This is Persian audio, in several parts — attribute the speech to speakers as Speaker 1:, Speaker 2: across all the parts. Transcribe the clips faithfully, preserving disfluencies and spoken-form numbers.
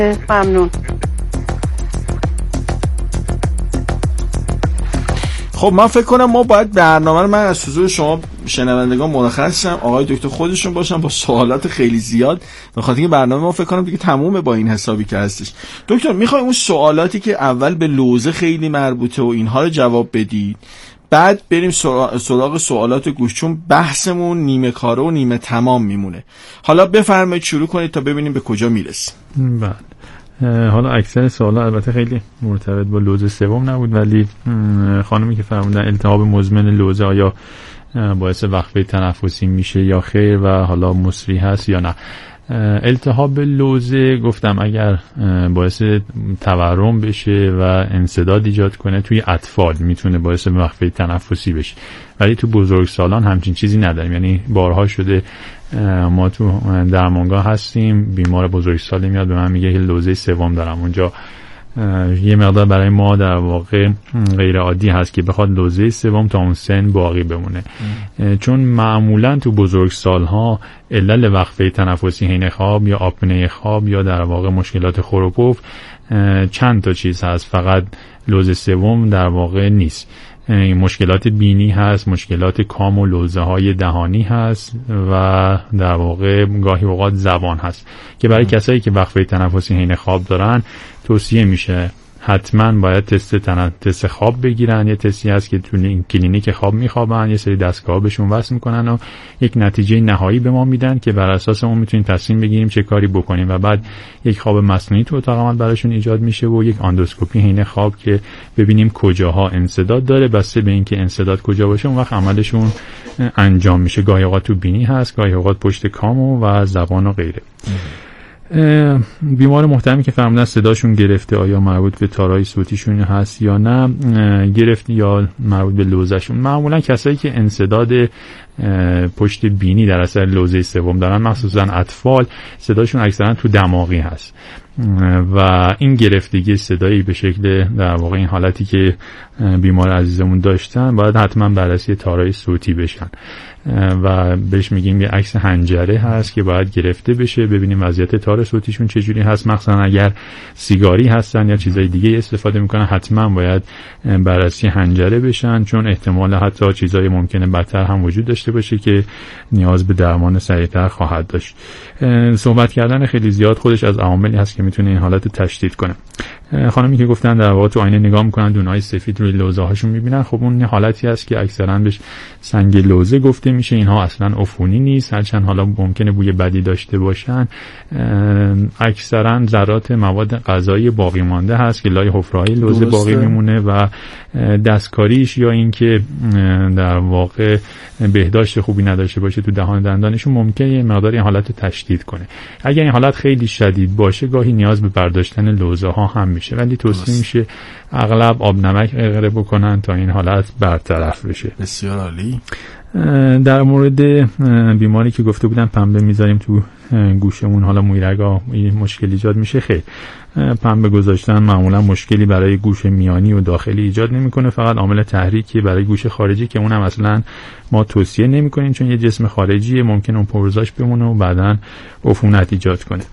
Speaker 1: ممنون.
Speaker 2: خب من فکر کنم ما باید برنامه رو، من از حضور شما شنوندگان مرخص شم، آقای دکتر خودشون باشن با سوالات خیلی زیاد، به خاطر اینکه برنامه ما فکر کنم دیگه تمومه با این حسابی که هستش. دکتر میخوایم اون سوالاتی که اول به لوزه خیلی مربوطه و اینها رو جواب بدید، بعد بریم سراغ سوالات گوش، چون بحثمون نیمه کاره و نیمه تمام میمونه. حالا بفرمایید شروع کنید تا ببینیم به کجا میرسیم.
Speaker 3: بله. حالا اکثر سوالا البته خیلی مرتبط با لوزه سوم نبود، ولی خانمی که فرمودن التهاب مزمن لوزه آیا باعث وقفه تنفسی میشه یا خیر و حالا مسری هست یا نه. التهاب لوزه گفتم اگر باعث تورم بشه و انسداد ایجاد کنه توی اطفال میتونه باعث وقفه تنفسی بشه، ولی تو بزرگسالان همچین چیزی نداریم. یعنی بارها شده ما تو درمانگاه هستیم، بیمار بزرگسالی میاد به من میگه که لوزه سوم دارم، اونجا یه مقدار برای ما در واقع غیر عادی هست که بخواد لوزه سوم تا اون سن باقی بمونه، چون معمولا تو بزرگسالها علل وقفه تنفسی حین خواب یا آپنه خواب یا در واقع مشکلات خور و پف چند تا چیز هست، فقط لوزه سوم در واقع نیست. مشکلات بینی هست، مشکلات کام و لوزه های دهانی هست و در واقع گاهی اوقات زبان هست که برای کسایی که وقفه تنفسی حین خواب دارن توصیه میشه حتما باید تست تن... تست خواب بگیرن. یه تستی هست که تو این کلینیک خواب میخوابن، یه سری دستگاه بهشون وصل میکنن و یک نتیجه نهایی به ما میدن که بر اساس اون میتونیم تصمیم بگیریم چه کاری بکنیم و بعد یک خواب مصنوعی تو اتاق عمل براشون ایجاد میشه و یک آندوسکوپی حین خواب که ببینیم کجاها انسداد داره، بسته به اینکه انسداد کجا باشه اون وقت عملشون انجام میشه. گاهی اوقات تو بینی هست، گاهی اوقات پشت کام و زبان و غیره. بیمار محترمی که فرمودن صداشون گرفته، آیا مربوط به تارای صوتیشون هست یا نه گرفته یا مربوط به لوزهشون. معمولا کسایی که انسداد پشت بینی در اثر لوزه سوم دارن، مخصوصا اطفال، صداشون اکثرا تو دماغی هست و این گرفتگی صدایی به شکل در واقع این حالتی که بیمار عزیزمون داشتن باید حتما بررسی تارای صوتی بشن و بهش میگیم یه عکس حنجره هست که باید گرفته بشه، ببینیم وضعیت تار صوتیشون چجوری هست. مخصوصا اگر سیگاری هستن یا چیزای دیگه استفاده میکنن حتما باید بررسی حنجره بشن، چون احتمال حتی چیزای ممکنه بدتر هم وجود داشته باشه که نیاز به درمان سریعتر خواهد داشت. صحبت کردن خیلی زیاد خودش از عواملی هست که میتونه این حالت تشدید کنه. خانمی که گفتن در واقع تو آینه نگاه میکنن دونهای سفید روی لوزه هاشون میبینن، خب اون حالتی هست که اکثرا بهش سنگ لوزه گفته میشه. اینها اصلا عفونی نیست، هرچند حالا ممکنه بوی بدی داشته باشن. اکثرا ذرات مواد غذایی باقی مانده هست که لای حفره‌های لوزه باقی میمونه و دستکاریش یا اینکه در واقع بهداشت خوبی نداشته باشه تو دهان دندانشون ممکنه یه مقدار این حالت حالت کنه. اگر این حالت خیلی شدید باشه گاهی نیاز به برداشتن لوزه ها هم میشه، ولی توصیه میشه اغلب آب نمک غرغره بکنن تا این حالت برطرف بشه.
Speaker 2: بسیار عالی.
Speaker 3: در مورد بیماری که گفته بودن پنبه میذاریم تو گوشمون، حالا مویرگا این مشکل ایجاد میشه، خیر پنبه گذاشتن معمولا مشکلی برای گوش میانی و داخلی ایجاد نمیکنه، فقط عامل تحریکی برای گوش خارجی که اونم اصلا ما توصیه نمیکنیم چون یه جسم خارجی ممکنه اون پرزاش بمونه و بعداً عفونت ایجاد کنه.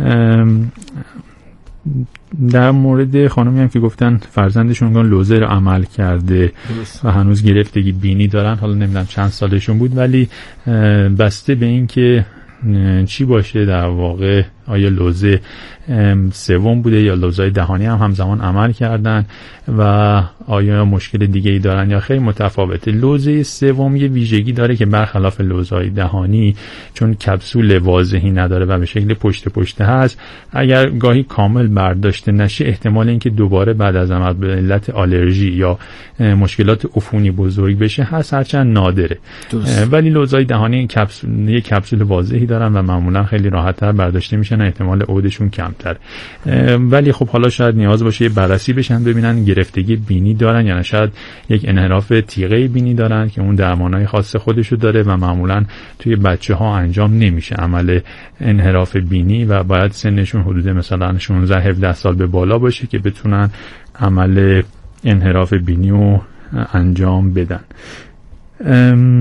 Speaker 3: در مورد خانمی هم که گفتن فرزندشون گفتن لوزه رو عمل کرده و هنوز گرفتگی بینی دارن، حالا نمیدونم چند سالشون بود، ولی بسته به این که چی باشه در واقع آیا لوزه سوم بوده یا لوزهای دهانی هم همزمان عمل کردن و آیا مشکل دیگه ای دارن یا خیلی متفاوته. لوزه سوم یه ویژگی داره که برخلاف لوزهای دهانی چون کپسول واضحی نداره و به شکل پشت پشت هست، اگر گاهی کامل برداشته نشه احتمال اینکه دوباره بعد از عمل به علت آلرژی یا مشکلات عفونی بزرگ بشه هست، هرچند نادره. ولی لوزهای دهانی کپسول یه کپسول واضحی دارن و معمولا خیلی راحت‌تر برداشته میشن، احتمال عودشون کمتر. ولی خب حالا شاید نیاز باشه یه بررسی بشن ببینن گرفتگی بینی دارن یا شاید یک انحراف تیغه بینی دارن که اون درمانای خاص خودشو داره و معمولا توی بچه‌ها انجام نمیشه عمل انحراف بینی و باید سنشون حدود مثلا شانزده هفده سال به بالا باشه که بتونن عمل انحراف بینی رو انجام بدن.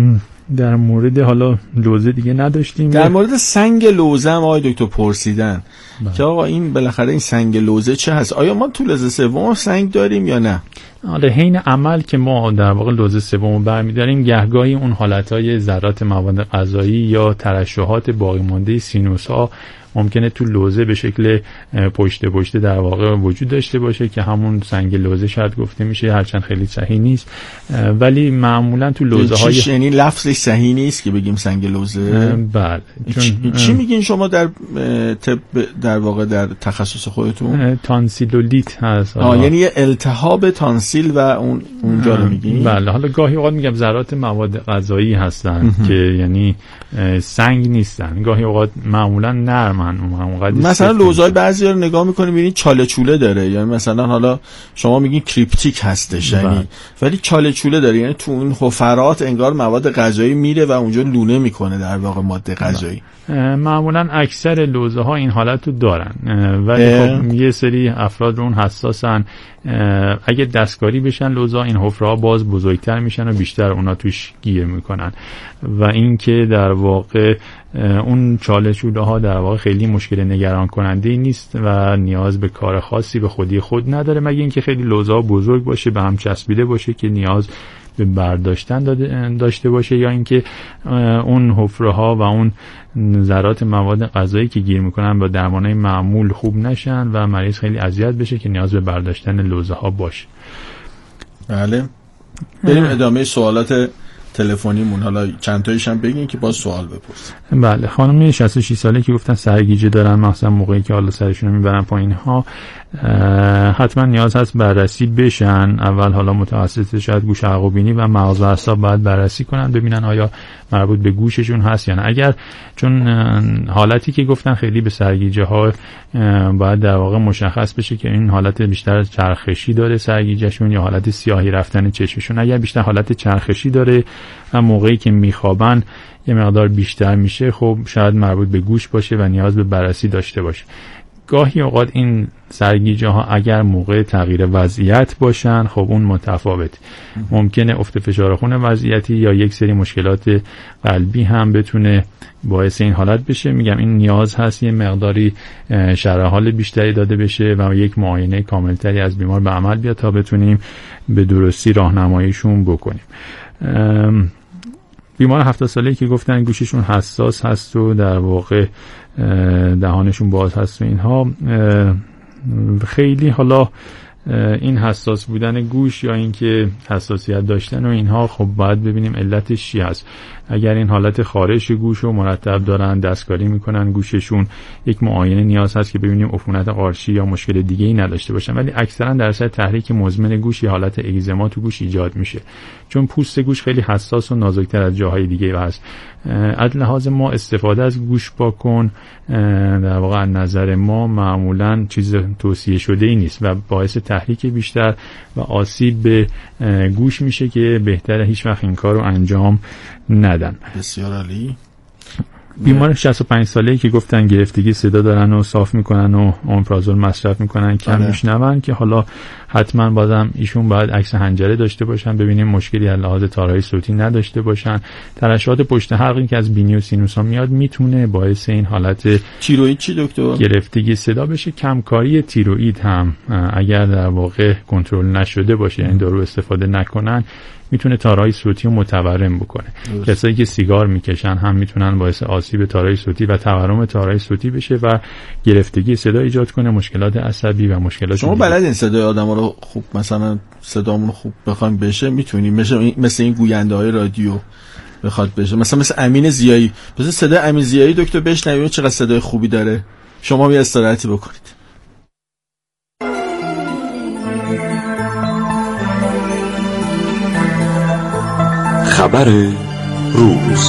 Speaker 3: در مورد حالا لوزه دیگه نداشتیم.
Speaker 2: در مورد سنگ لوزه هم آقای دکتر پرسیدن بله. که آقا این بالاخره این سنگ لوزه چه هست؟ آیا ما تو لوزه سوم سنگ داریم یا نه؟
Speaker 3: آره، حین عمل که ما در واقع لوزه سوم برمی‌داریم، گهگاهی اون حالتهای ذرات مواد غذایی یا ترشحات باقی مانده سینوس‌ها ممکنه تو لوزه به شکل پشت پشت در واقع وجود داشته باشه که همون سنگ لوزه شاید گفته میشه، هرچند خیلی صحیح نیست، ولی معمولا تو لوزه های
Speaker 2: چی یعنی لفظش صحیح نیست که بگیم سنگ لوزه.
Speaker 3: بله.
Speaker 2: چی, چی میگین شما در طب در واقع در تخصص خودتون؟
Speaker 3: تانسیلولیت هست.
Speaker 2: آه یعنی التهاب تانسیل و اون اونجا رو میگین؟
Speaker 3: بله. حالا گاهی اوقات میگم ذرات مواد غذایی هستن که یعنی سنگ نیستن، گاهی اوقات معمولا نرم.
Speaker 2: مثلا لوزهای بعضی رو نگاه میکنیم میبینید چاله چوله داره، یعنی مثلا حالا شما میگین کریپتیک هستش یعنی، ولی چاله چوله داره، یعنی تو اون حفرات انگار مواد غذایی میره و اونجا لونه میکنه در واقع ماده غذایی.
Speaker 3: معمولا اکثر لوزه ها این حالت رو دارن، ولی خب یه سری افراد رو اون حساسن، اگه دستکاری بشن لوزه ها این حفره ها باز بزرگتر میشن و بیشتر اونا توش گیر میکنن و این که در واقع اون چاله چوله ها در واقع خیلی مشکل نگران کننده نیست و نیاز به کار خاصی به خودی خود نداره، مگه اینکه خیلی لوزه ها بزرگ باشه، به هم چسبیده باشه که نیاز به برداشتن داشته باشه، یا اینکه اون حفره ها و اون ذرات مواد غذایی که گیر میکنن با درمانای معمول خوب نشن و مریض خیلی اذیت بشه که نیاز به برداشتن لوزه ها باشه.
Speaker 2: بله، بریم ادامه سوالات تلفنیمون، حالا چند تایش هم بگین که باز سوال بپرسیم.
Speaker 3: بله، خانم شصت و شش ساله که گفتن سرگیجه دارن، مثلا موقعی که حالا سرشون رو میبرن پایین ها، حتما نیاز هست بررسی بشن. اول حالا متخصص شاید گوش عقب بینی و مغز و اعصاب باید بررسی کنن ببینن آیا مربوط به گوششون هست یا نه. اگر چون حالتی که گفتن خیلی به سرگیجه ها باید در واقع مشخص بشه که این حالت بیشتر چرخشی داره سرگیجهشون یا حالت سیاهی رفتن چشمشون. اگر بیشتر حالت چرخشی داره و موقعی که میخوابن یه مقدار بیشتر میشه، خب شاید مربوط به گوش باشه و نیاز به بررسی داشته باشه. گاهی اوقات این سرگیجه ها اگر موقع تغییر وضعیت باشن، خب اون متفاوت، ممکنه افت فشار خون وضعیتی یا یک سری مشکلات قلبی هم بتونه باعث این حالت بشه. میگم این نیاز هست یه مقداری شرح حال بیشتری داده بشه و یک معاینه کاملتری از بیمار به عمل بیاد تا بتونیم به درستی راهنماییشون بکنیم. بیمار هفتاد ساله‌ای که گفتن گوششون حساس هست و در واقع دهانشون باز هست و اینها، خیلی حالا این حساس بودن گوش یا اینکه حساسیت داشتن و اینها، خب باید ببینیم علتش چی هست. اگر این حالت خارش گوش رو مرتب دارن، دستکاری میکنن گوششون، یک معاینه نیاز هست که ببینیم عفونت قارچی یا مشکل دیگه ای نداشته باشن. ولی اکثرا در اثر تحریک مزمن گوش یه حالت اگزما تو گوش ایجاد میشه، چون پوست گوش خیلی حساس و نازکتر از جاهای دیگه هست. از لحاظ ما استفاده از گوش پاکن در واقع از نظر ما معمولا چیز توصیه شده ای نیست و باعث تحریک بیشتر و آسیب به گوش میشه که بهتره هیچ وقت این کار رو انجام ندن.
Speaker 2: بسیار عالی.
Speaker 3: بیمار شصت و پنج ساله‌ای که گفتن گرفتگی صدا دارن و صاف میکنن و اومپرازول مصرف میکنن، کم میشنون، که حالا حتما بازم ایشون باید عکس حنجره داشته باشن ببینیم مشکلی از لحاظ تارهای صوتی نداشته باشن. ترشحات پشت حلقی که از بینی و سینوس ها میاد میتونه باعث این حالت
Speaker 2: تیروئید چی دکتر؟
Speaker 3: گرفتگی صدا بشه. کمکاری تیروئید هم اگر در واقع کنترل نشده باشه، یعنی دارو استفاده نکنن، میتونه تارهای صوتی رو متورم بکنه. کسایی که سیگار میکشن هم میتونن باعث آسیب تارهای صوتی و تورم تارهای صوتی بشه و گرفتگی صدا ایجاد کنه، مشکلات عصبی و مشکلات.
Speaker 2: شما بلدین صدای آدما رو خوب، مثلا صدامون خوب بخوایم بشه میتونیم مثل مثل این گوینده های رادیو بخواد بشه، مثلا مثل امین ضیایی، مثلا صدای امین ضیایی دکتر بشنوید چقدر صدای خوبی داره، شما می استراحتی بکنید.
Speaker 1: خبر روز.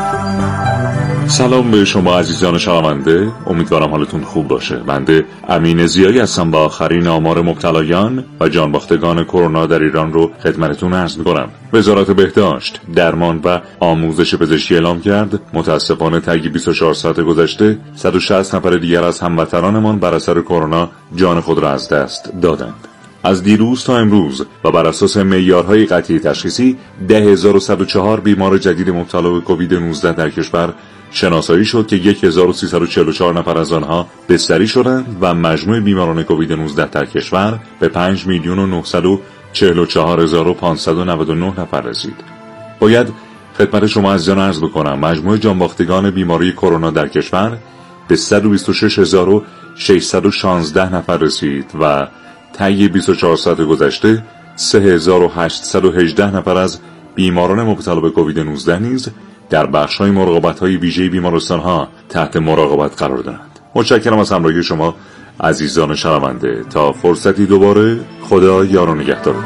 Speaker 1: سلام به شما عزیزان شنونده، امیدوارم حالتون خوب باشه. بنده امین ضیایی هستم با آخرین آمار مبتلایان و جانباختگان کرونا در ایران رو خدمتتون عرض می‌کنم. وزارت بهداشت، درمان و آموزش پزشکی اعلام کرد متاسفانه طی بیست و چهار ساعت گذشته صد و شصت نفر دیگر از هموطنانمان بر اثر کرونا جان خود را از دست دادند. از دیروز تا امروز و بر اساس معیارهای قطعی تشخیصی ده هزار و صد و چهار بیمار جدید مبتلا به کووید نوزده در کشور شناسایی شد که هزار و سیصد و چهل و چهار نفر از آنها بستری شدند و مجموع بیماران کووید نوزده در کشور به پنج میلیون و نهصد و چهل و چهار هزار و پانصد و نود و نه نفر رسید. باید خدمت شما عزیزان عرض بکنم مجموع جانباختگان بیماری کرونا در کشور به صد و بیست و شش هزار و ششصد و شانزده نفر رسید و طی بیست و چهار ساعت گذشته سه هزار و هشتصد و هجده نفر از بیماران مبتلا به کووید نوزده نیز در بخش‌های مراقبت‌های ویژه بیمارستان‌ها تحت مراقبت قرار دارند. متشکرم از همراهی شما عزیزان شنونده. تا فرصتی دوباره، خدا یار و نگهدارتون.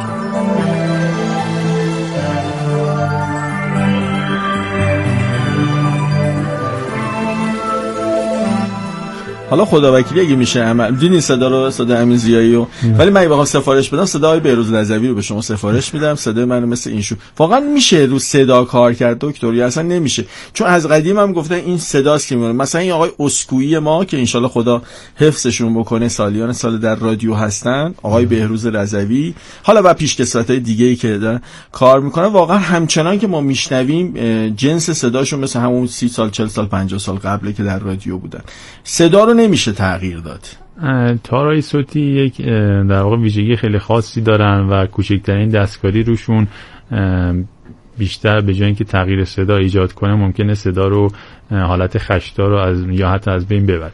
Speaker 2: حالا خداوکیلی اگه میشه عمل دیدین صدا رو، صدا امین زیایی رو، ولی من بخوام سفارش بدم صدای بهروز رضوی رو به شما سفارش میدم. صدای منو مثل این شو واقعا میشه رو صدا کار کرد دکتر یا اصلا نمیشه؟ چون از قدیم هم گفتن این صداست که میمونه. مثلا این آقای اسکوئی ما که انشالله خدا حفظشون بکنه سالیان سال در رادیو هستن، آقای بهروز رضوی، حالا و پیشکسوتای دیگه‌ای که دارن کار میکنن، واقعا همچنان که ما میشنویم جنس صداشون مثل همون سی سال چهل سال پنجاه سال قبله که در رادیو بودن. صدا رو نمیشه تغییر داد.
Speaker 3: تارای صوتی یک در واقع ویژگی خیلی خاصی دارن و کوچکترین دستکاری روشون بیشتر به جای اینکه تغییر صدا ایجاد کنه ممکنه صدا رو حالت خشدار رو از یا حتی از بین ببره.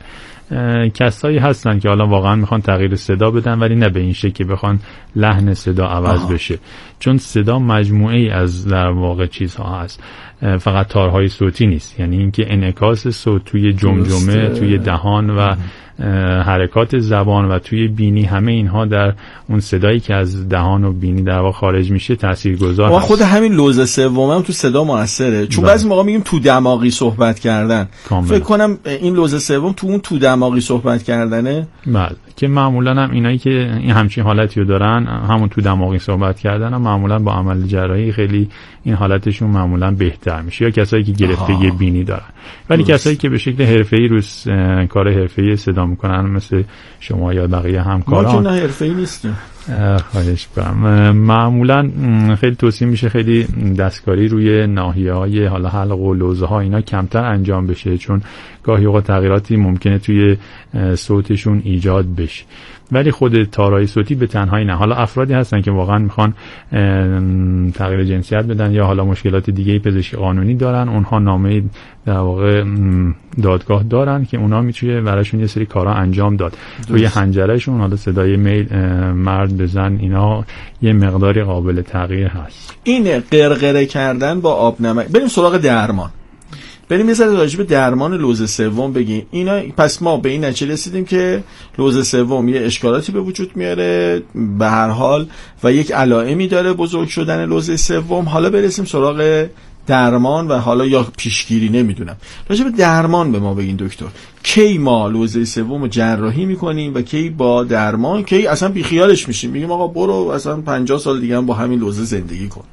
Speaker 3: کسایی هستن که حالا واقعا میخوان تغییر صدا بدن ولی نه به این شکل که بخوان لحن صدا عوض آه. بشه، چون صدا مجموعه ای از در واقع چیزها هست، فقط تارهای صوتی نیست. یعنی اینکه انعکاس صوت توی جمجمه، توی دهان و حرکات زبان و توی بینی، همه اینها در اون صدایی که از دهان و بینی در واقع خارج میشه تاثیرگذار هست.
Speaker 2: خود همین لوز سوم هم تو صدا موثره، چون بعضی موقع میگیم تو دماغی صحبت کردن. کاملا. فکر کنم این لوز سوم تو اون تو دماغی صحبت کردنه.
Speaker 3: بله، که معمولا هم اینایی که این همچین حالتی رو دارن، همون تو دماغی صحبت کردن، هم معمولا با عمل جراحی خیلی این حالتشون معمولا بهتر میشه، یا کسایی که گرفتگی بینی دارن. ولی کسایی که به شکل حرفه‌ای رو کار حرفه‌ای صدا میکنن مثل شما یا بقیه همکاران،
Speaker 2: ما که نه حرفه‌ای نیستیم،
Speaker 3: خواهش می‌کنم، معمولا خیلی توصیه میشه خیلی دستکاری روی ناحیه‌های حالا حلق و لوزه ها اینا کمتر انجام بشه، چون گاهی اوقات تغییراتی ممکنه توی صوتشون ایجاد بشه. ولی خود تارای صوتی به تنهایی نه. حالا افرادی هستن که واقعا میخوان تغییر جنسیت بدن یا حالا مشکلات دیگه پزشکی قانونی دارن، اونها نامه در واقع دادگاه دارن که اونا میتونه براشون یه سری کارا انجام داد. روی حنجرهشون حالا صدای میل مرد به زن اینا یه مقداری قابل تغییر هست.
Speaker 2: این قرقره کردن با آب نمک. بریم سراغ درمان. بریم یه ذره راجع به درمان لوز سوم بگیم. اینا پس ما به این نتیجه رسیدیم که لوز سوم یه اشکالاتی به وجود میاره به هر حال و یک علائمی داره بزرگ شدن لوز سوم. حالا برسیم سراغ درمان و حالا یا پیشگیری، نمیدونم. راجع به درمان به ما بگین دکتر. کی ما لوزه سوم جراحی میکنیم و کی با درمان، کی اصلا بیخیالش میشیم میگیم آقا برو اصلا پنجاه سال دیگه هم با همین لوزه زندگی کن؟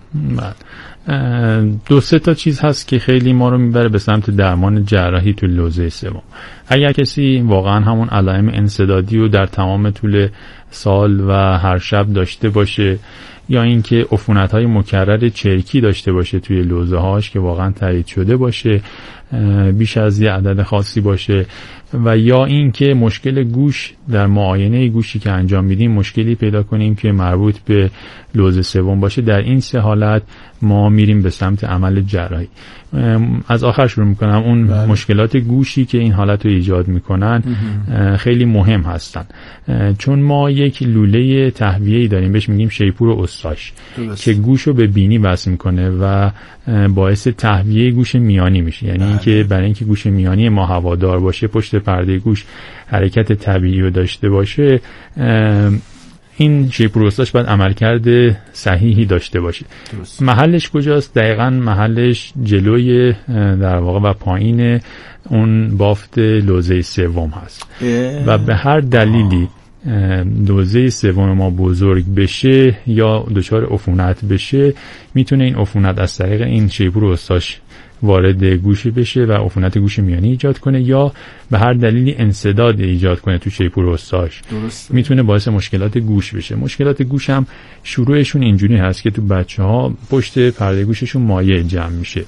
Speaker 3: دو سه تا چیز هست که خیلی ما رو میبره به سمت درمان جراحی تو لوزه سوم. اگر کسی واقعا همون علائم انسدادی رو در تمام طول سال و هر شب داشته باشه، یا اینکه عفونت‌های مکرر چرکی داشته باشه توی لوزه‌هاش که واقعا تایید شده باشه، بیش از یه عدد خاصی باشه، و یا اینکه مشکل گوش در معاینه گوشی که انجام میدیم مشکلی پیدا کنیم که مربوط به لوز سوم باشه، در این سه حالت ما میریم به سمت عمل جراحی. از آخر شروع میکنم. اون بله. مشکلات گوشی که این حالت رو ایجاد میکنن خیلی مهم هستن، چون ما یک لوله تهویه‌ای داریم بهش میگیم شیپور اوستاش که گوش رو به بینی وصل میکنه و باعث تهویه گوش میانی میشه. یعنی اینکه برای اینکه گوش میانی ما هوادار باشه، پشت پرده گوش حرکت طبیعی رو داشته باشه، این شیپور اوستاش باید عملکرد صحیحی داشته باشه. درست. محلش کجاست؟ دقیقاً محلش جلوی در واقع و پایین اون بافت لوزه سوم هست. اه. و به هر دلیلی لوزه سوم ما بزرگ بشه یا دچار عفونت بشه، میتونه این عفونت از طریق این شیپور استاش وارد گوش بشه و عفونت گوش میانی ایجاد کنه، یا به هر دلیلی انسداد ایجاد کنه تو شیپور استاش. درسته. میتونه باعث مشکلات گوش بشه. مشکلات گوش هم شروعشون اینجوری هست که تو بچه‌ها پشت پرده گوششون مایع جمع میشه.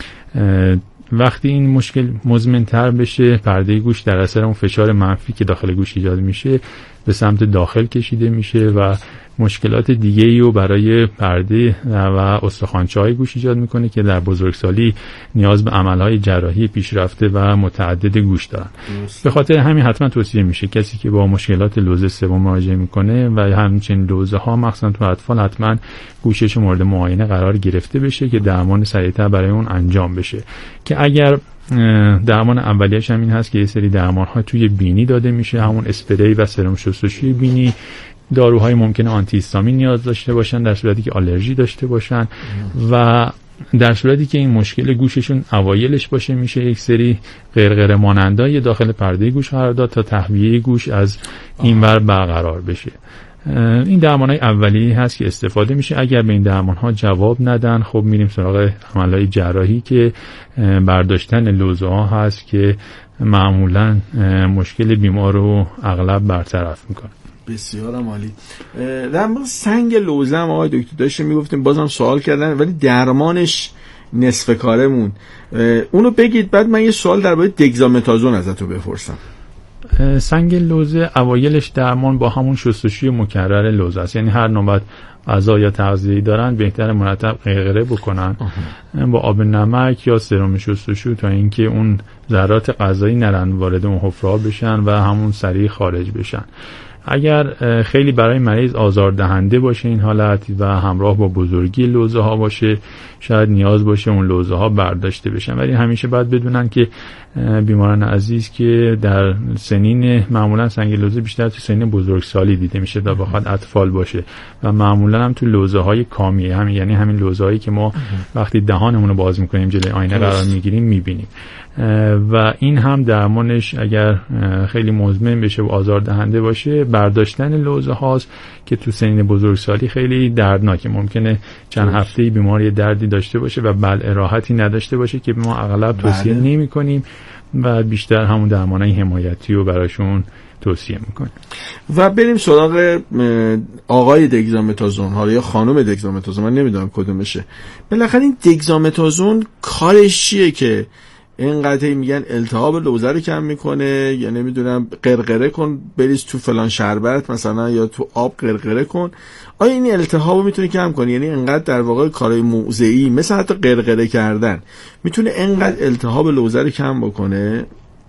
Speaker 3: وقتی این مشکل مزمن‌تر بشه، پرده گوش در اثر اون فشار منفی که داخل گوش ایجاد میشه به سمت داخل کشیده میشه و مشکلات دیگه‌ای رو برای پرده و استخوانچه‌های گوش ایجاد میکنه که در بزرگسالی نیاز به عملهای جراحی پیشرفته و متعدد گوش دارن. به خاطر همین حتما توصیه میشه کسی که با مشکلات لوزه سوم مواجه میکنه و همچنین لوزه ها مخصوصا تو اطفال حتما گوشش مورد معاینه قرار گرفته بشه که درمان سریعتر برای اون انجام بشه. که اگر درمان اولیه‌اش هم این هست که یه سری درمان‌ها توی بینی داده میشه، همون اسپری و سرم شستشوی بینی، داروهای ممکنه آنتی هیستامین نیاز داشته باشن در صورتی که آلرژی داشته باشن و در صورتی که این مشکل گوششون اوایلش باشه میشه یک سری قرقره مانندای داخل پرده گوش قرار داد تا تهویه گوش از اینور برقرار بشه. این درمان‌های اولیه‌ای هست که استفاده میشه. اگر به این درمان‌ها جواب ندن، خب میریم سراغ عمل‌های جراحی که برداشتن لوزه‌ها هست که معمولاً مشکل بیمار رو اغلب برطرف میکنه.
Speaker 2: بسیار عالی. در مورد سنگ لوزه هم آقای دکتر داشتیم میگفتیم، بازم سوال کردن ولی درمانش نصف کارمون، اونو بگید بعد من یه سوال درباره دگزامتازون ازتون بپرسم.
Speaker 3: سنگ لوزه اوایلش درمان با همون شستشوی مکرر لوزه است، یعنی هر نوبت غذا یا تغذیه‌ای دارن بهتره مرتب قرقره بکنن با آب نمک یا سرم شستشو تا اینکه اون ذرات غذایی نرن وارد اون حفره بشن و همون سریع خارج بشن. اگر خیلی برای مریض آزاردهنده باشه این حالت و همراه با بزرگی لوزه ها باشه، شاید نیاز باشه اون لوزه ها برداشته بشن. ولی همیشه باید بدونن که بیماران عزیز که در سنین معمولا سنگ لوزه بیشتر تو سنین بزرگسالی دیده میشه تا بخواد اطفال باشه و معمولا هم تو لوزه های کامیه، همین یعنی همین لوزه هایی که ما وقتی دهانمون رو باز میکنیم جلوی آینه قرار میگیریم میبینیم و این هم درمانش اگر خیلی مزمن بشه و آزاردهنده باشه برداشتن لوزه هاست که تو سنین بزرگسالی خیلی دردناکه. ممکنه چند هفته بیماری دردی داشته باشه و بلع راحتی نداشته باشه که ما اغلب توصیه نمی کنیم و بیشتر همون درمانای حمایتی رو براشون توصیه میکنیم.
Speaker 2: و بریم سراغ آقای دگزامتازون ها یا خانم دگزامتازون، من نمیدونم کدومشه. بالاخره این دگزامتازون کارش چیه که اینقدر میگن التهاب لوزه رو کم میکنه یا نمیدونم قرقره کن بریز تو فلان شربت مثلا یا تو آب قرقره کن؟ آیا این التهاب رو میتونه کم کنه؟ یعنی اینقدر در واقع کارهای موضعی مثل حتی قرقره کردن میتونه اینقدر التهاب لوزه رو کم بکنه؟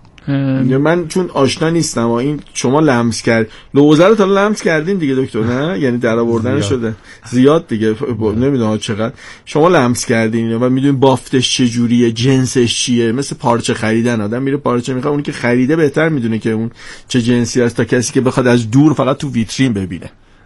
Speaker 2: من چون آشنا نیستم و این شما لمس کرد لوزه رو تا لمس کردین دیگه دکتر، نه؟ یعنی در آوردن شده زیاد دیگه نمیدونم چقدر شما لمس کردین و میدونین بافتش چه جوریه، جنسش چیه. مثل پارچه خریدن، آدم میره پارچه میخواد، اونی که خریده بهتر میدونه که اون چه جنسی است تا کسی که بخواد از دور فقط تو ویترین ببینه.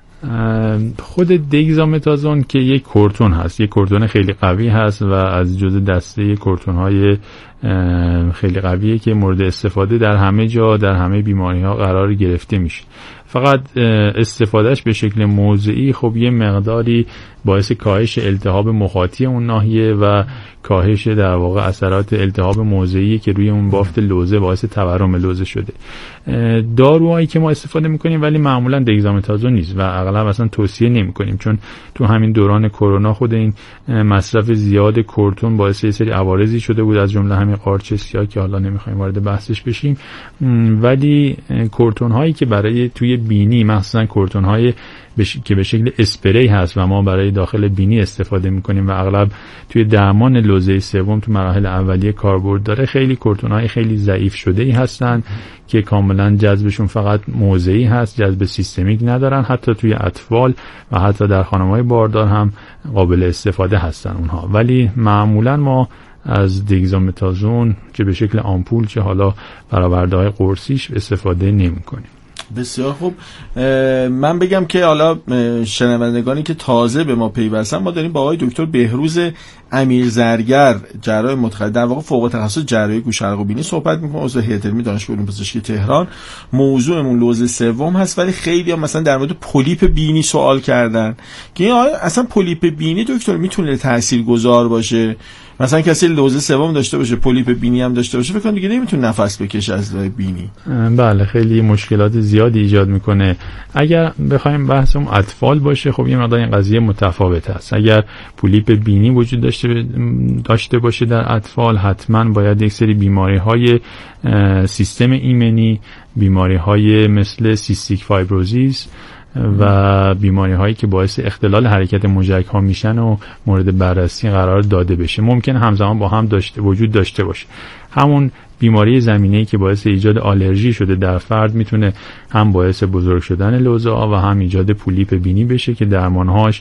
Speaker 3: خود دگزامتازون که یک کورتون هست، یک کورتون خیلی قوی هست و از جزء دسته کورتون های خیلی قویه که مورد استفاده در همه جا در همه بیماری ها قرار گرفته میشه. فقط استفادهش به شکل موضعی خب یه مقداری باعث کاهش التهاب مخاطی اون ناحیه و کاهش در واقع اثرات التهاب موضعی که روی اون بافت لوزه باعث تورم لوزه شده. داروهایی که ما استفاده میکنیم ولی معمولا دگزامتازون نیست و اغلب اصلا توصیه نمیکنیم، چون تو همین دوران کرونا خود این مصرف زیاد کورتون باعث یه سری عوارضی شده بود، از جمله همین قارچ سیاه که حالا نمیخوایم وارد بحثش بشیم. ولی کورتون هایی که برای توی بینی، مخصوصا کورتون های بش... که به شکل اسپری هست و ما برای داخل بینی استفاده میکنیم و اغلب توی درمان لوزه سوم تو مراحل اولیه کاربرد داره، خیلی کورتون های خیلی ضعیف شده ای هستن که کاملا جذبشون فقط موضعی هست، جذب سیستمیک ندارن. حتی توی اطفال و حتی در خانم‌های باردار هم قابل استفاده هستن اونها، ولی معمولا ما از دگزامتازون چه به شکل آمپول چه حالا برآورده‌های قرصیش استفاده نمی‌کنیم.
Speaker 2: بسیار خوب. من بگم که حالا شنوندگانی که تازه به ما پیوستن، ما داریم با آقای دکتر بهروز امیر زرگر جراح متخصص در واقع فوق تخصص جراحی گوش حلق و بینی صحبت می‌کنه، عضو هیئت علمی دانشگاه علوم پزشکی تهران. موضوعمون لوز سوم هست، ولی خیلی‌ها مثلا در مورد پولیپ بینی سوال کردن که آیا اصلا پولیپ بینی دکتر میتونه تاثیرگذار باشه؟ مثلا کسی لوز سوم داشته باشه، پولیپ بینی هم داشته باشه، فکر کنم دیگه نمیتونه نفس بکشه از راه بینی.
Speaker 3: بله، خیلی مشکلات زیادی ایجاد میکنه. اگر بخوایم بحث اون اطفال باشه، خب یه مقدار این قضیه متفاوت است. اگر پولیپ بینی وجود داشته داشته باشه در اطفال، حتما باید یک سری بیماری‌های سیستم ایمنی، بیماری‌های مثل سیستیک فایبروزیس و بیماری هایی که باعث اختلال حرکت مژک ها میشن و مورد بررسی قرار داده بشه. ممکن همزمان با هم داشته وجود داشته باشه. همون بیماری زمینه‌ای که باعث ایجاد آلرژی شده در فرد میتونه هم باعث بزرگ شدن لوزه‌ها و هم ایجاد پولیپ بینی بشه که درمانهاش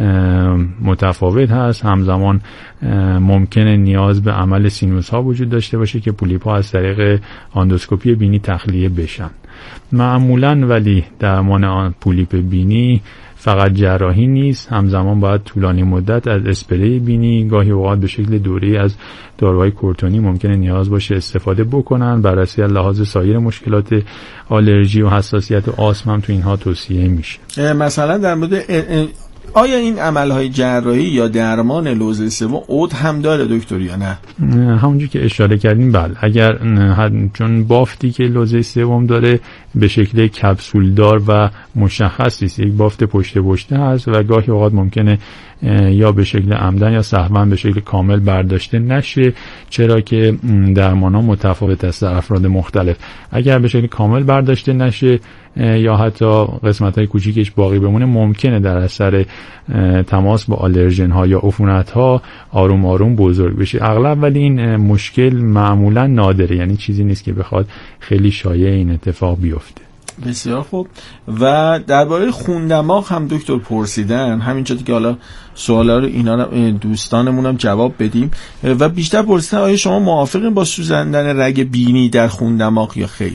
Speaker 3: متفاوت هست. همزمان ممکنه نیاز به عمل سینوس ها وجود داشته باشه که پولیپ ها از طریق اندوسکوپی بینی تخلیه بشن. معمولاً ولی درمان آن پولیپ بینی فقط جراحی نیست، همزمان باید طولانی مدت از اسپری بینی، گاهی اوقات به شکل دوره‌ای از داروهای کورتونی ممکنه نیاز باشه استفاده بکنن. بررسی از لحاظ سایر مشکلات آلرژی و حساسیت و آسم هم تو اینها توصیه میشه.
Speaker 2: مثلا در مورد آیا این عملهای جراحی یا درمان لوز سوم عود هم داره دکتر یا نه؟
Speaker 3: همونجور که اشاره کردیم بله، اگر چون بافتی که لوز سوم داره به شکل کپسولدار و مشخص نیست، یک بافت پشت پشته هست و گاهی اوقات ممکنه یا به شکل عمدن یا سهوا به شکل کامل برداشته نشه، چرا که درمان‌ها متفاوت است در افراد مختلف. اگر به شکل کامل برداشته نشه یا حتی قسمت‌های کوچیکش باقی بمونه، ممکنه در اثر تماس با آلرژن‌ها یا عفونت‌ها آروم آروم بزرگ بشه. اغلب ولی این مشکل معمولاً نادره، یعنی چیزی نیست که بخواد خیلی شایع این اتفاق بیفته.
Speaker 2: بسیار خوب. و درباره خون دماغ هم دکتر پرسیدن، همینجا که حالا سوالا رو اینا دوستانمون هم جواب بدیم و بیشتر پرسیدن آیا شما موافقین با سوزاندن رگ بینی در خون دماغ یا خیر؟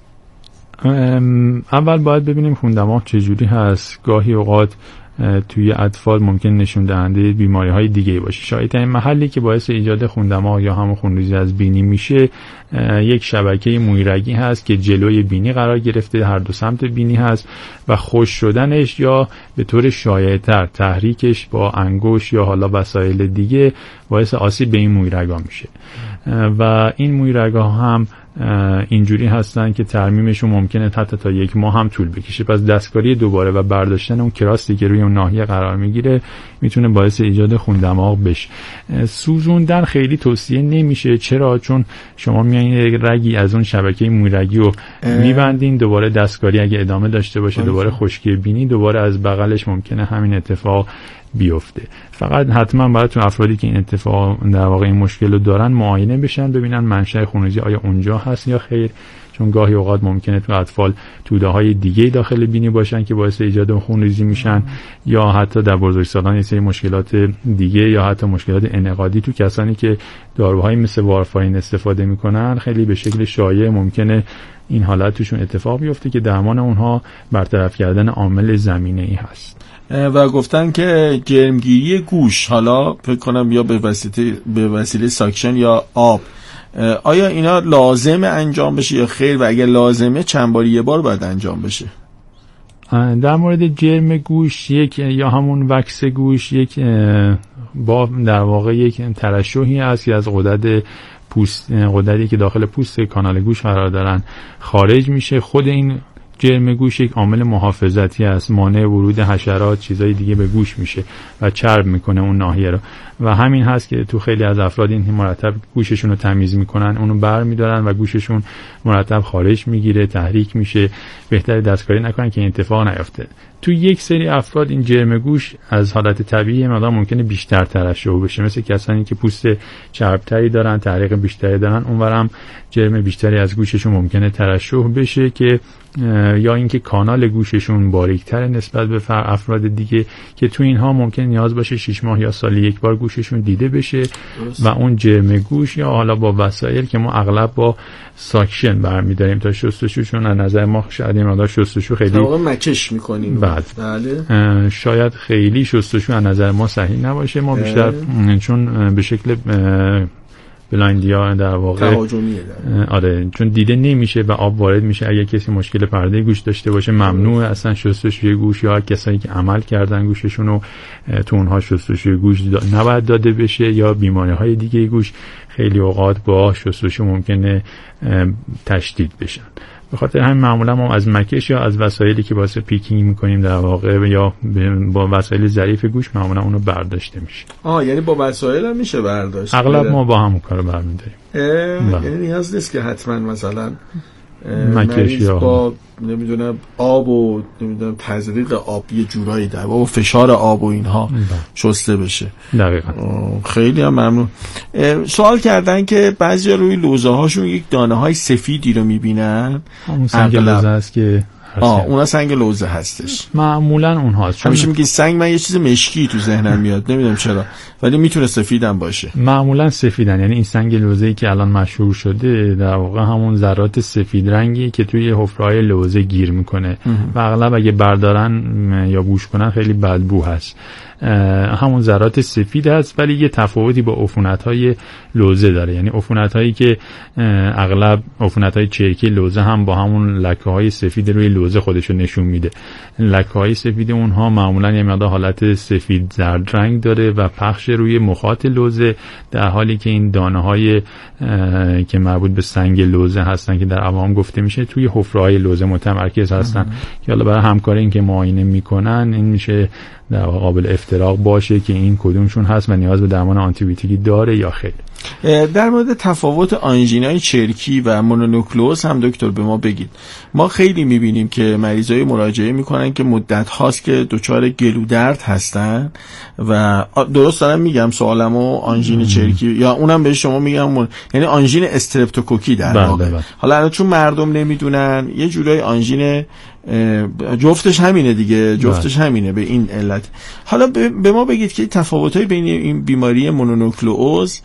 Speaker 3: اول باید ببینیم خون دماغ چجوری هست. گاهی اوقات توی اطفال ممکن نشون دهنده بیماری های دیگه باشه. شاید این محلی که باعث ایجاد خون دماغ یا همون خونریزی از بینی میشه یک شبکه مویرگی هست که جلوی بینی قرار گرفته، هر دو سمت بینی هست و خشک شدنش یا به طور شایع‌تر تحریکش با انگشت یا حالا وسایل دیگه باعث آسیب به این مویرگا میشه و این مویرگا هم اینجوری هستن که ترمیمشون ممکنه حتی تا یک ماه هم طول بکشه. پس دستکاری دوباره و برداشتن اون کراستی که روی اون ناحیه قرار میگیره میتونه باعث ایجاد خون دماغ بشه. سوزوندن خیلی توصیه نمیشه. چرا؟ چون شما میایین رگی از اون شبکه مویرگی رو میبندین، دوباره دستکاری اگه ادامه داشته باشه دوباره خشکی بینی، دوباره از بغلش ممکنه همین اتفاق بیفته. فقط حتما باید تو افرادی که این اتفاق در واقع این مشکل رو دارن معاینه بشن، ببینن منشأ خونریزی آیا اونجا هست یا خیر، چون گاهی اوقات ممکنه تو اطفال توده های دیگه داخل بینی باشن که باعث ایجاد خونریزی میشن یا حتی در بزرگسالان یه سری مشکلات دیگه یا حتی مشکلات انعقادی تو کسانی که داروهایی مثل وارفارین استفاده میکنن خیلی به شکل شایع ممکنه این حالت توشون اتفاق بیفته که درمان اونها برطرف کردن عامل زمینه‌ای هست.
Speaker 2: و گفتن که جرمگیری گوش، حالا فکر کنم یا به وسیله به وسیله ساکشن یا آب، آیا اینا لازمه انجام بشه یا خیر و اگر لازمه چند بار یه بار باید انجام بشه؟
Speaker 3: در مورد جرم گوش یک یا همون وکس گوش یک با در واقع یک ترشحی است که از غدد پوست، غددی که داخل پوست کانال گوش قرار دارن خارج میشه. خود این جرم گوش یک عامل محافظتی است، مانع ورود حشرات چیزای دیگه به گوش میشه و چرب میکنه اون ناحیه رو و همین هست که تو خیلی از افراد این مرتب گوششون رو تمیز میکنن، اونو بر میدارن و گوششون مرتب خارج میگیره، تحریک میشه. بهتره دستکاری نکنن که این اتفاق نیفته. تو یک سری افراد این جرم گوش از حالت طبیعی مقدار ممکنه بیشتر ترشح بشه، مثل کسانی که پوست چربتری دارن، تحریک بیشتری دارن، اونورم جرم بیشتری از گوششون ممکنه ترشح بشه که یا اینکه کانال گوششون باریک‌تر نسبت به افراد دیگه که تو اینها ممکن نیاز باشه شش ماه یا سالی یک بار گوششون دیده بشه و اون جرم گوش یا حالا با وسایل که ما اغلب با ساکشن برمی‌داریم تا شستشوشون از نظر ما شاید این مقدار شستشو خیلی
Speaker 2: واقعا مکش می‌کنیم.
Speaker 3: بله. شاید خیلی شستشو از نظر ما صحیح نباشه. ما بیشتر چون به شکل بلایندیا در واقع
Speaker 2: تهاجمیه
Speaker 3: آره چون دیده نمیشه و آب وارد میشه. اگه کسی مشکل پرده گوش داشته باشه ممنوع اصلا شستشوی گوش، یا کسایی که عمل کردن گوششون رو تو اونها شستشوی گوش نباید داده بشه، یا بیماری‌های دیگه گوش خیلی اوقات با شستشو ممکنه تشدید بشن. به خاطر همین معمولا ما از مکش یا از وسایلی که واسه پیکینگ میکنیم در واقع یا با وسایل ظریف گوش معمولا اونو برداشته میشه.
Speaker 2: آه یعنی با وسایل هم میشه برداشت؟
Speaker 3: اغلب ما با همون کارو برمی‌داریم.
Speaker 2: یعنی نیاز نیست که حتما مثلا
Speaker 3: مکش یا
Speaker 2: با نمیدونم آب و نمیدونم تزریق آب یه جورایی در و فشار آب و اینها شسته بشه.
Speaker 3: دقیقاً.
Speaker 2: خیلی هم ممنون. سوال کردن که بعضیا روی لوزه هاشون یک دانه های سفیدی رو میبینن.
Speaker 3: همون سنگ لوزه است که
Speaker 2: آه اونا سنگ لوزه هستش.
Speaker 3: معمولا اونهاست.
Speaker 2: همیشه میگی سنگ، من یه چیز مشکی تو ذهنم میاد نمیدونم چرا، ولی میتونه سفیدم باشه.
Speaker 3: معمولا سفیدن، یعنی این سنگ لوزه‌ای که الان مشهور شده در واقع همون ذرات سفید رنگی که توی حفره‌های لوزه گیر میکنه و اغلب اگه بردارن یا بوش کنن خیلی بدبو هست. همون ذرات سفید هست، ولی یه تفاوتی با عفونت‌های لوزه داره. یعنی عفونت‌هایی که اغلب عفونت‌های چرکی لوزه هم با همون لکه‌های سفید روی لوزه خودشو نشون میده. لکه‌های سفید اونها معمولا یه مقدار حالت سفید زرد رنگ داره و پخش روی مخاط لوزه، در حالی که این دانه‌های که مربوط به سنگ لوزه هستن که در عوام گفته میشه توی حفره‌های لوزه متمرکز هستن که حالا برای همکاری این که معاینه میکنن این میشه در قابل افتراق باشه که این کدومشون هست و نیاز به درمان آنتیبیوتیکی داره یا خیر.
Speaker 2: در مورد تفاوت آنژینای چرکی و مونونوکلوز هم دکتر به ما بگید. ما خیلی میبینیم که مریضای مراجعه میکنن که مدت هاست که دچار گلودرد هستن و درست دارم میگم سوالمو؟ آنژین چرکی یا اونم به شما میگم من... یعنی آنژین استرپتوکوکی در واقع. حالا الان چون مردم نمیدونن یه جورای آنژین جفتش همینه دیگه، جفتش همینه به این علت. حالا به ما بگید که تفاوت‌های بین این بیماری مونونوکلوز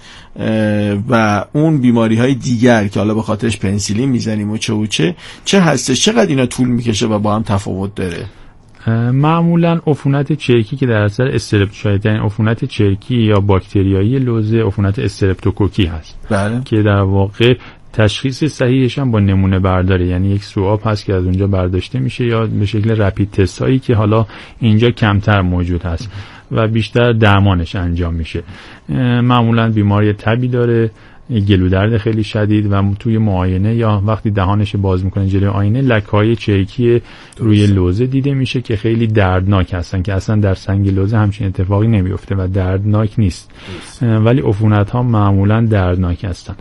Speaker 2: و اون بیماری‌های دیگر که حالا به خاطرش پنسیلین میزنیم و چه و چه چه هستش، چقدر اینا طول میکشه و با هم تفاوت داره؟
Speaker 3: معمولا عفونت چرکی که در اثر استرپتوکوکی، یعنی عفونت چرکی یا باکتریایی لوزه عفونت استرپتوکوکی هست.
Speaker 2: بله.
Speaker 3: که در واقع تشخیص صحیحش هم با نمونه برداری، یعنی یک سواب هست که از اونجا برداشته میشه یا به شکل رپید تست هایی که حالا اینجا کمتر موجود هست و بیشتر درمانش انجام میشه. معمولا بیماری تبی داره، گلودرد خیلی شدید و توی معاینه یا وقتی دهانش باز میکنه جلوی آینه لکه‌های چرکی روی لوزه دیده میشه که خیلی دردناک هستن که اصلا در سنگ لوزه همچین اتفاقی نمیفته و دردناک نیست، ولی عفونت ها معمولا دردناک هستن.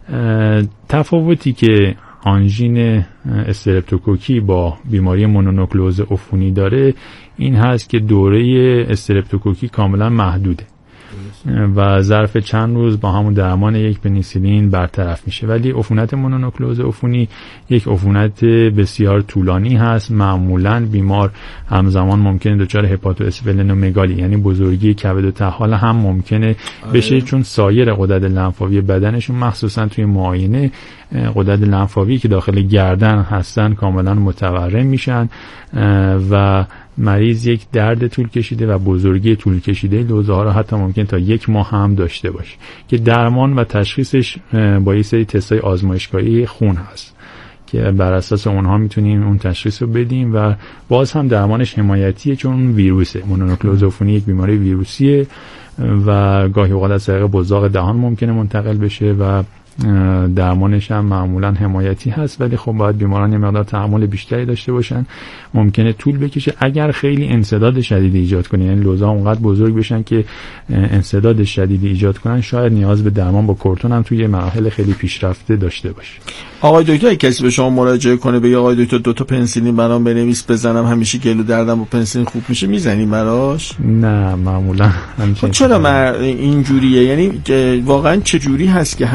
Speaker 3: تفاوتی که آنژین استرپتوکوکی با بیماری مونونوکلوز عفونی داره این هست که دوره استرپتوکوکی کاملا محدوده و ظرف چند روز با همون درمان یک پنیسیلین برطرف میشه، ولی عفونت مونونوکلوز عفونی یک عفونت بسیار طولانی هست. معمولاً بیمار همزمان ممکنه دچار هپاتو اسپلنومگالی یعنی بزرگی کبد و طحال هم ممکنه بشه، چون سایر غدد لنفاوی بدنشون مخصوصاً توی معاینه غدد لنفاوی که داخل گردن هستن کاملا متورم میشن و مریض یک درد طول کشیده و بزرگی طول کشیده لوزه ها را حتی ممکن تا یک ماه هم داشته باشه که درمان و تشخیصش با یک سری تست‌های آزمایشگاهی خون هست که بر اساس اونها میتونیم اون تشخیص رو بدیم و باز هم درمانش حمایتیه چون اون ویروسه. مونونوکلوز عفونی یک بیماری ویروسیه و گاهی اوقات از طریق بزاق دهان ممکنه منتقل بشه و درمانش هم معمولا حمایتی هست، ولی خب باید بیماران یه مقدار تحمل بیشتری داشته باشن. ممکنه طول بکشه اگر خیلی انسداد شدید ایجاد کنه، یعنی لوزه ها اونقدر بزرگ بشن که انسداد شدید ایجاد کنن، شاید نیاز به درمان با کورتون هم توی مراحل خیلی پیشرفته داشته باشه.
Speaker 2: آقای دکتر کسی به شما مراجعه کنه بگه آقای دکتر دو تا پنسیلین برام بنویس بزنم همیشه گلو دردم با پنسیلین خوب میشه، میزنیم براش؟
Speaker 3: نه معمولا همین.
Speaker 2: چرا اینجوریه؟ یعنی واقعا چه جوری هست که همه فکر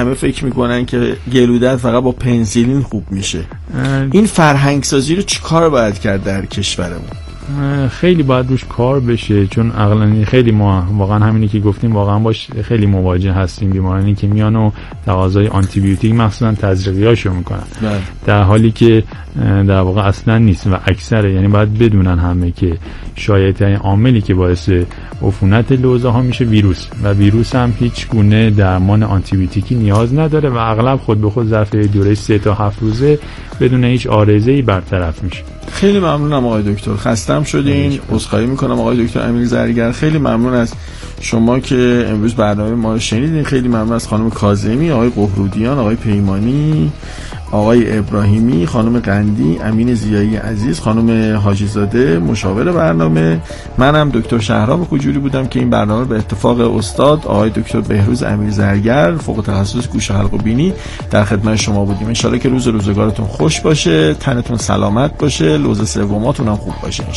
Speaker 2: میکنن که گلودرد فقط با پنسیلین خوب میشه. این فرهنگ سازی رو چیکار باید کرد در کشورمون؟
Speaker 3: خیلی باید روش کار بشه، چون عقلانی خیلی ما واقعا همینی که گفتیم واقعا باش خیلی مواجه هستیم، بیمارانی که میان و تقاضای آنتی بیوتیک مخصوصا تزریقیاشو میکنن بله. در حالی که در واقع اصلا نیست و اکثره، یعنی باید بدونن همه که شایع‌ترین عاملی که باعث عفونت لوزه ها میشه ویروس و ویروس هم هیچ گونه درمان آنتی بیوتیکی نیاز نداره و اغلب خود به خود ظرف دوره سه تا هفت روزه بدون هیچ عارضه‌ای برطرف میشه.
Speaker 2: خیلی ممنونم آقای دکتر، خستم شدین، عذرخواهی میکنم آقای دکتر امیر زرگر. خیلی ممنون از شما که امروز برنامه ما رو شنیدین. خیلی ممنون از خانم کاظمی، آقای قهرودیان، آقای پیمانی، آقای ابراهیمی، خانم قندی، امین زیایی عزیز، خانم حاجی زاده مشاور برنامه. منم دکتر شهرام کوجوری بودم که این برنامه به اتفاق استاد آقای دکتر بهروز امیر زرگر فوق تخصص گوش حلق و بینی در خدمت شما بودیم. ان شاءالله که روز روزگارتون خوش باشه، تنتون سلامت باشه، لوز سوماتون هم خوب باشه.